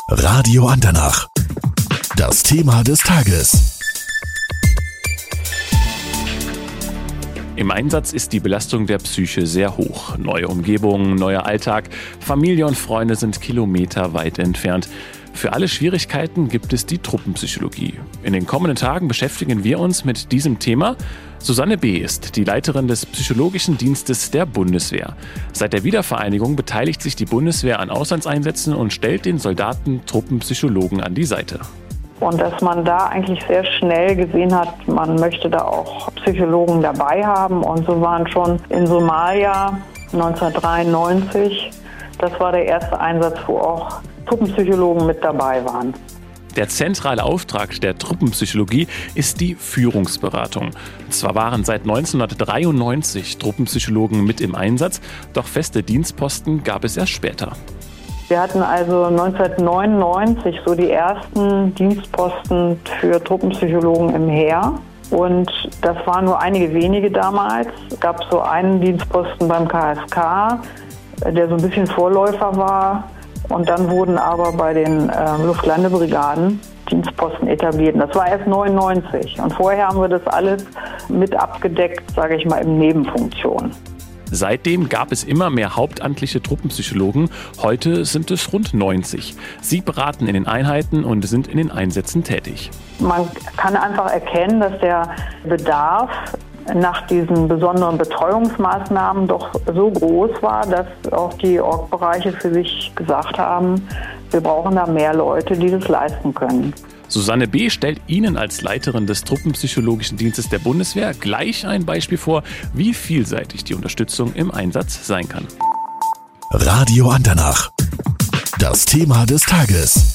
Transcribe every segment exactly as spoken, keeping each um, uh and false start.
Radio Andernach. Das Thema des Tages. Im Einsatz ist die Belastung der Psyche sehr hoch. Neue Umgebungen, neuer Alltag, Familie und Freunde sind kilometerweit entfernt. Für alle Schwierigkeiten gibt es die Truppenpsychologie. In den kommenden Tagen beschäftigen wir uns mit diesem Thema. Susanne B. ist die Leiterin des Psychologischen Dienstes der Bundeswehr. Seit der Wiedervereinigung beteiligt sich die Bundeswehr an Auslandseinsätzen und stellt den Soldaten Truppenpsychologen an die Seite. Und dass man da eigentlich sehr schnell gesehen hat, man möchte da auch Psychologen dabei haben. Und so waren schon in Somalia neunzehnhundertdreiundneunzig, das war der erste Einsatz, wo auch Truppenpsychologen mit dabei waren. Der zentrale Auftrag der Truppenpsychologie ist die Führungsberatung. Zwar waren seit neunzehnhundertdreiundneunzig Truppenpsychologen mit im Einsatz, doch feste Dienstposten gab es erst später. Wir hatten also neunzehnhundertneunundneunzig so die ersten Dienstposten für Truppenpsychologen im Heer. Und das waren nur einige wenige damals. Es gab so einen Dienstposten beim K S K, der so ein bisschen Vorläufer war. Und dann wurden aber bei den äh, Luftlandebrigaden Dienstposten etabliert. Und das war erst neunundneunzig. Und vorher haben wir das alles mit abgedeckt, sage ich mal, in Nebenfunktion. Seitdem gab es immer mehr hauptamtliche Truppenpsychologen. Heute sind es rund neunzig. Sie beraten in den Einheiten und sind in den Einsätzen tätig. Man kann einfach erkennen, dass der Bedarf nach diesen besonderen Betreuungsmaßnahmen doch so groß war, dass auch die Org-Bereiche für sich gesagt haben, wir brauchen da mehr Leute, die das leisten können. Susanne B. stellt Ihnen als Leiterin des Truppenpsychologischen Dienstes der Bundeswehr gleich ein Beispiel vor, wie vielseitig die Unterstützung im Einsatz sein kann. Radio Andernach. Das Thema des Tages.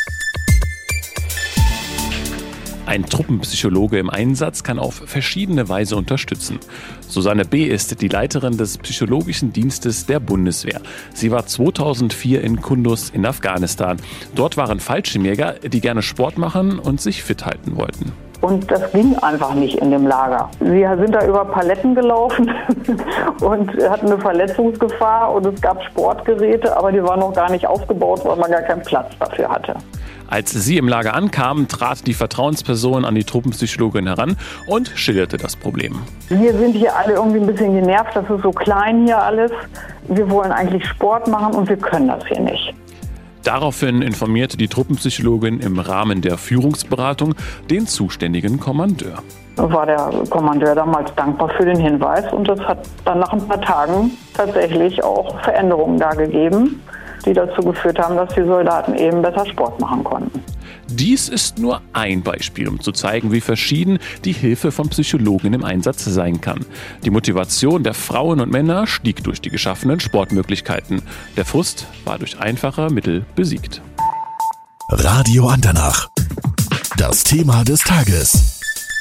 Ein Truppenpsychologe im Einsatz kann auf verschiedene Weise unterstützen. Susanne B. ist die Leiterin des Psychologischen Dienstes der Bundeswehr. Sie war zweitausendvier in Kunduz in Afghanistan. Dort waren Fallschirmjäger, die gerne Sport machen und sich fit halten wollten. Und das ging einfach nicht in dem Lager. Wir sind da über Paletten gelaufen und hatten eine Verletzungsgefahr und es gab Sportgeräte, aber die waren noch gar nicht aufgebaut, weil man gar keinen Platz dafür hatte. Als sie im Lager ankamen, trat die Vertrauensperson an die Truppenpsychologin heran und schilderte das Problem. Wir sind hier alle irgendwie ein bisschen genervt, das ist so klein hier alles. Wir wollen eigentlich Sport machen und wir können das hier nicht. Daraufhin informierte die Truppenpsychologin im Rahmen der Führungsberatung den zuständigen Kommandeur. War der Kommandeur damals dankbar für den Hinweis und das hat dann nach ein paar Tagen tatsächlich auch Veränderungen da gegeben, die dazu geführt haben, dass die Soldaten eben besser Sport machen konnten. Dies ist nur ein Beispiel, um zu zeigen, wie verschieden die Hilfe von Psychologen im Einsatz sein kann. Die Motivation der Frauen und Männer stieg durch die geschaffenen Sportmöglichkeiten. Der Frust war durch einfache Mittel besiegt. Radio Andernach. Das Thema des Tages.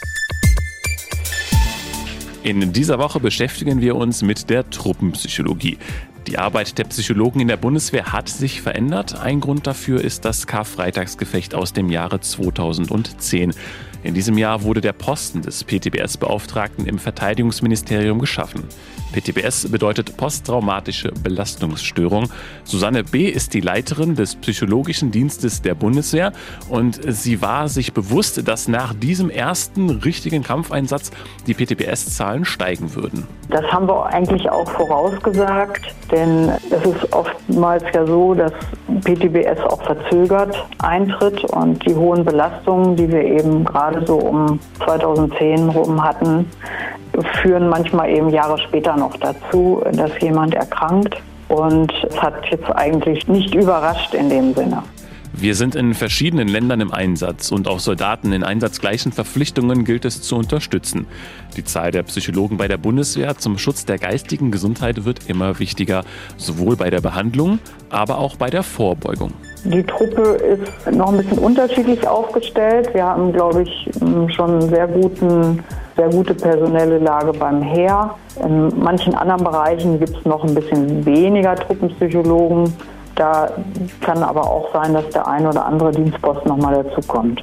In dieser Woche beschäftigen wir uns mit der Truppenpsychologie. Die Arbeit der Psychologen in der Bundeswehr hat sich verändert. Ein Grund dafür ist das Karfreitagsgefecht aus dem Jahre zweitausendzehn. In diesem Jahr wurde der Posten des P T B S-Beauftragten im Verteidigungsministerium geschaffen. P T B S bedeutet posttraumatische Belastungsstörung. Susanne B. ist die Leiterin des Psychologischen Dienstes der Bundeswehr und sie war sich bewusst, dass nach diesem ersten richtigen Kampfeinsatz die P T B S-Zahlen steigen würden. Das haben wir eigentlich auch vorausgesagt, denn es ist oftmals ja so, dass P T B S auch verzögert eintritt und die hohen Belastungen, die wir eben gerade so um zweitausendzehn rum hatten, führen manchmal eben Jahre später noch dazu, dass jemand erkrankt. Und es hat jetzt eigentlich nicht überrascht in dem Sinne. Wir sind in verschiedenen Ländern im Einsatz und auch Soldaten in einsatzgleichen Verpflichtungen gilt es zu unterstützen. Die Zahl der Psychologen bei der Bundeswehr zum Schutz der geistigen Gesundheit wird immer wichtiger, sowohl bei der Behandlung, aber auch bei der Vorbeugung. Die Truppe ist noch ein bisschen unterschiedlich aufgestellt. Wir haben, glaube ich, schon einen sehr guten, sehr gute personelle Lage beim Heer. In manchen anderen Bereichen gibt es noch ein bisschen weniger Truppenpsychologen. Da kann aber auch sein, dass der ein oder andere Dienstposten nochmal dazukommt.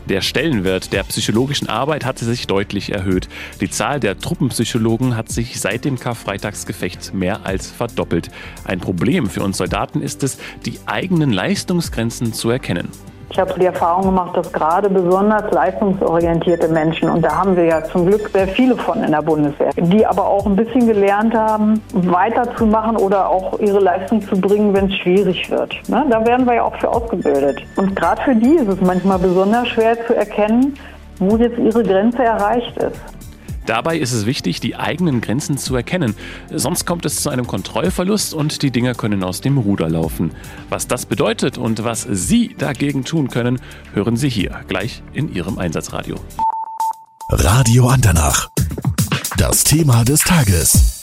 Der Stellenwert der psychologischen Arbeit hat sich deutlich erhöht. Die Zahl der Truppenpsychologen hat sich seit dem Karfreitagsgefecht mehr als verdoppelt. Ein Problem für uns Soldaten ist es, die eigenen Leistungsgrenzen zu erkennen. Ich habe die Erfahrung gemacht, dass gerade besonders leistungsorientierte Menschen, und da haben wir ja zum Glück sehr viele von in der Bundeswehr, die aber auch ein bisschen gelernt haben, weiterzumachen oder auch ihre Leistung zu bringen, wenn es schwierig wird. Ne? Da werden wir ja auch für ausgebildet. Und gerade für die ist es manchmal besonders schwer zu erkennen, wo jetzt ihre Grenze erreicht ist. Dabei ist es wichtig, die eigenen Grenzen zu erkennen. Sonst kommt es zu einem Kontrollverlust und die Dinge können aus dem Ruder laufen. Was das bedeutet und was Sie dagegen tun können, hören Sie hier gleich in Ihrem Einsatzradio. Radio Andernach. Das Thema des Tages.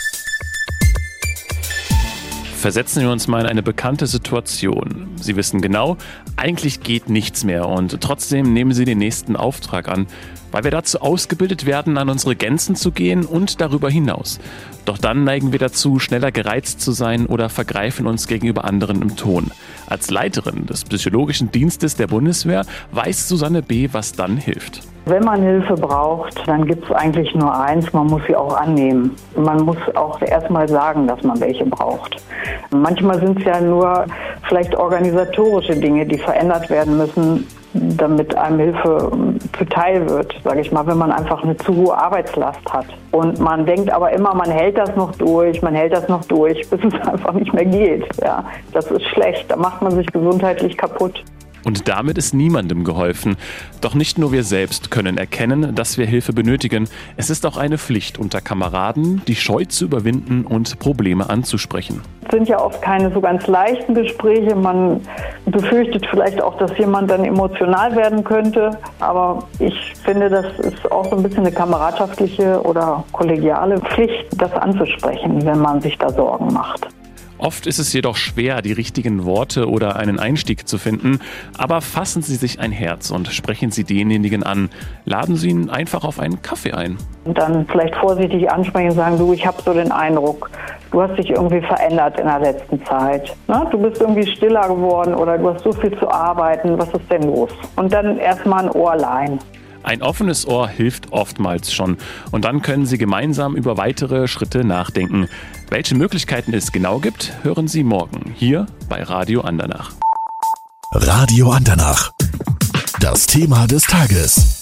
Versetzen wir uns mal in eine bekannte Situation. Sie wissen genau, eigentlich geht nichts mehr und trotzdem nehmen Sie den nächsten Auftrag an, weil wir dazu ausgebildet werden, an unsere Grenzen zu gehen und darüber hinaus. Doch dann neigen wir dazu, schneller gereizt zu sein oder vergreifen uns gegenüber anderen im Ton. Als Leiterin des Psychologischen Dienstes der Bundeswehr weiß Susanne B., was dann hilft. Wenn man Hilfe braucht, dann gibt es eigentlich nur eins, man muss sie auch annehmen. Man muss auch erstmal sagen, dass man welche braucht. Manchmal sind es ja nur vielleicht organisatorische Dinge, die verändert werden müssen, damit einem Hilfe zuteil wird, sage ich mal, wenn man einfach eine zu hohe Arbeitslast hat. Und man denkt aber immer, man hält das noch durch, man hält das noch durch, bis es einfach nicht mehr geht. Ja, das ist schlecht, da macht man sich gesundheitlich kaputt. Und damit ist niemandem geholfen. Doch nicht nur wir selbst können erkennen, dass wir Hilfe benötigen. Es ist auch eine Pflicht unter Kameraden, die Scheu zu überwinden und Probleme anzusprechen. Es sind ja oft keine so ganz leichten Gespräche. Man befürchtet vielleicht auch, dass jemand dann emotional werden könnte. Aber ich finde, das ist auch so ein bisschen eine kameradschaftliche oder kollegiale Pflicht, das anzusprechen, wenn man sich da Sorgen macht. Oft ist es jedoch schwer, die richtigen Worte oder einen Einstieg zu finden, aber fassen Sie sich ein Herz und sprechen Sie denjenigen an. Laden Sie ihn einfach auf einen Kaffee ein. Und dann vielleicht vorsichtig ansprechen und sagen, du, ich habe so den Eindruck, du hast dich irgendwie verändert in der letzten Zeit. Na, du bist irgendwie stiller geworden oder du hast so viel zu arbeiten, was ist denn los? Und dann erstmal ein Ohr leihen. Ein offenes Ohr hilft oftmals schon und dann können Sie gemeinsam über weitere Schritte nachdenken. Welche Möglichkeiten es genau gibt, hören Sie morgen hier bei Radio Andernach. Radio Andernach. Das Thema des Tages.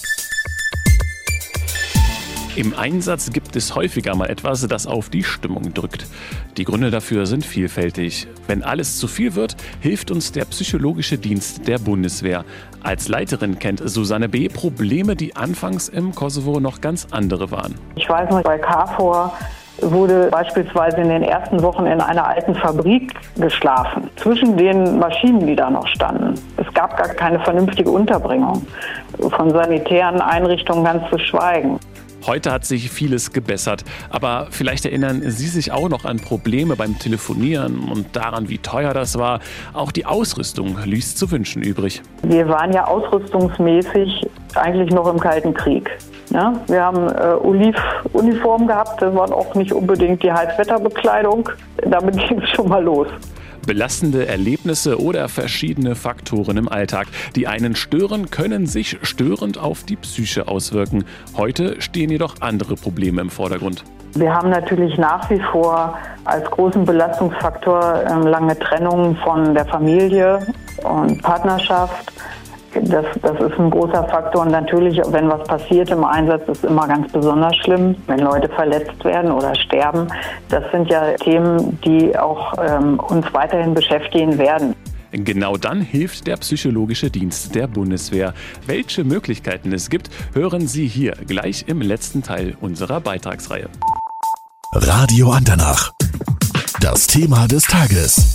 Im Einsatz gibt es häufiger mal etwas, das auf die Stimmung drückt. Die Gründe dafür sind vielfältig. Wenn alles zu viel wird, hilft uns der Psychologische Dienst der Bundeswehr. Als Leiterin kennt Susanne B. Probleme, die anfangs im Kosovo noch ganz andere waren. Ich weiß noch, bei KFOR wurde beispielsweise in den ersten Wochen in einer alten Fabrik geschlafen, zwischen den Maschinen, die da noch standen. Es gab gar keine vernünftige Unterbringung, von sanitären Einrichtungen ganz zu schweigen. Heute hat sich vieles gebessert, aber vielleicht erinnern Sie sich auch noch an Probleme beim Telefonieren und daran, wie teuer das war. Auch die Ausrüstung ließ zu wünschen übrig. Wir waren ja ausrüstungsmäßig eigentlich noch im Kalten Krieg. Ja, wir haben äh, Oliv-Uniformen gehabt, das war auch nicht unbedingt die Halbwetterbekleidung. Damit ging es schon mal los. Belastende Erlebnisse oder verschiedene Faktoren im Alltag, die einen stören, können sich störend auf die Psyche auswirken. Heute stehen jedoch andere Probleme im Vordergrund. Wir haben natürlich nach wie vor als großen Belastungsfaktor äh, lange Trennungen von der Familie und Partnerschaft. Das, das ist ein großer Faktor und natürlich, wenn was passiert im Einsatz, ist immer ganz besonders schlimm, wenn Leute verletzt werden oder sterben. Das sind ja Themen, die auch ähm, uns weiterhin beschäftigen werden. Genau dann hilft der Psychologische Dienst der Bundeswehr. Welche Möglichkeiten es gibt, hören Sie hier gleich im letzten Teil unserer Beitragsreihe. Radio Andernach. Das Thema des Tages.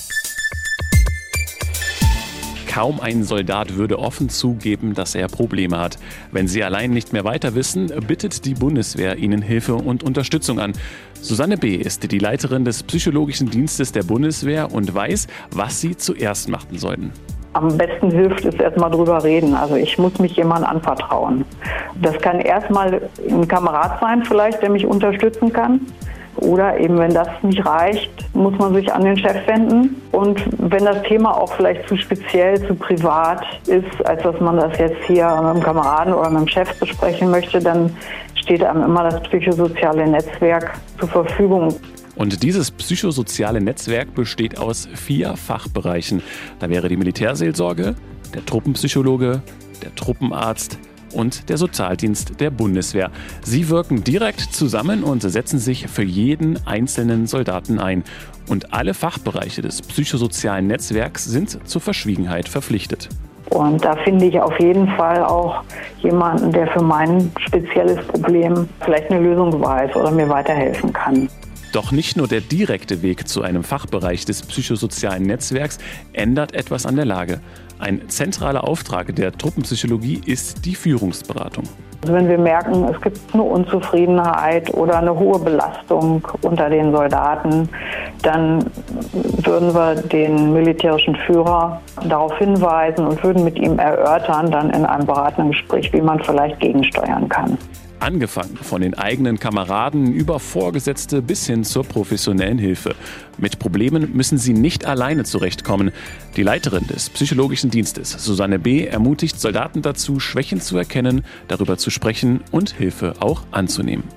Kaum ein Soldat würde offen zugeben, dass er Probleme hat. Wenn sie allein nicht mehr weiter wissen, bittet die Bundeswehr ihnen Hilfe und Unterstützung an. Susanne B. ist die Leiterin des Psychologischen Dienstes der Bundeswehr und weiß, was sie zuerst machen sollten. Am besten hilft es erstmal drüber reden. Also ich muss mich jemandem anvertrauen. Das kann erstmal ein Kamerad sein vielleicht, der mich unterstützen kann. Oder eben, wenn das nicht reicht, muss man sich an den Chef wenden. Und wenn das Thema auch vielleicht zu speziell, zu privat ist, als dass man das jetzt hier mit einem Kameraden oder mit dem Chef besprechen möchte, dann steht einem immer das psychosoziale Netzwerk zur Verfügung. Und dieses psychosoziale Netzwerk besteht aus vier Fachbereichen. Da wäre die Militärseelsorge, der Truppenpsychologe, der Truppenarzt und der Sozialdienst der Bundeswehr. Sie wirken direkt zusammen und setzen sich für jeden einzelnen Soldaten ein. Und alle Fachbereiche des psychosozialen Netzwerks sind zur Verschwiegenheit verpflichtet. Und da finde ich auf jeden Fall auch jemanden, der für mein spezielles Problem vielleicht eine Lösung weiß oder mir weiterhelfen kann. Doch nicht nur der direkte Weg zu einem Fachbereich des psychosozialen Netzwerks ändert etwas an der Lage. Ein zentraler Auftrag der Truppenpsychologie ist die Führungsberatung. Also wenn wir merken, es gibt eine Unzufriedenheit oder eine hohe Belastung unter den Soldaten, dann würden wir den militärischen Führer darauf hinweisen und würden mit ihm erörtern, dann in einem beratenden Gespräch, wie man vielleicht gegensteuern kann. Angefangen von den eigenen Kameraden über Vorgesetzte bis hin zur professionellen Hilfe. Mit Problemen müssen sie nicht alleine zurechtkommen. Die Leiterin des psychologischen Dienstes, Susanne B., ermutigt Soldaten dazu, Schwächen zu erkennen, darüber zu sprechen und Hilfe auch anzunehmen.